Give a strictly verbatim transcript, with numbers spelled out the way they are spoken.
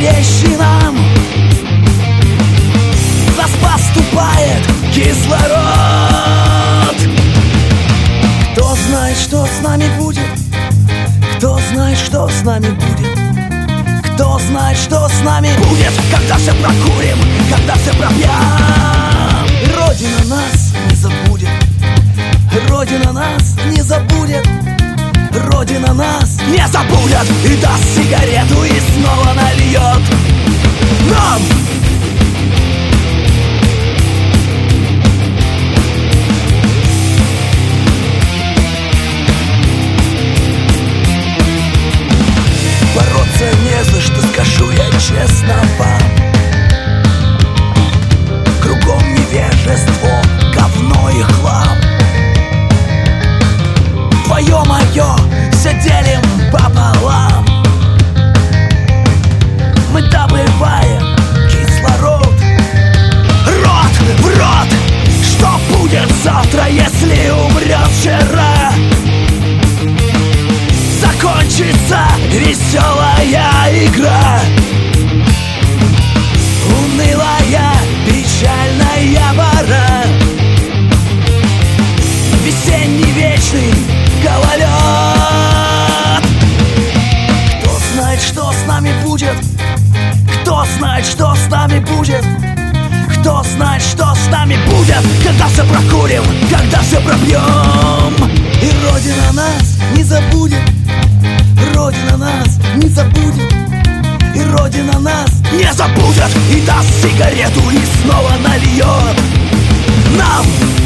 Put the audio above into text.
трещинам в нас поступает кислород. Кто знает, что с нами будет? Кто знает, что с нами будет? Кто знает, что с нами будет, когда все прокурим, когда все пропьем? Родина нас не забудет, Родина нас не забудет, Родина нас не забудет и даст сигарету и снова нальет нам. Бороться не за что, скажу я честно вам. Кругом невежество, говно и хлам. Твое-мое все делим пополам. Мы добываем кислород. Рот в рот. Что будет завтра, если умрет вчера? Закончится веселая игра. Унылая, печальная пора. Весенний вечный гололед. Кто знает, что с нами будет? Кто знает, что с нами будет? Кто знает, что с нами будет, когда все прокурим, когда все пропьем? И Родина нас не забудет, Родина нас не забудет, и Родина нас не забудет и даст сигарету и снова нальет нам.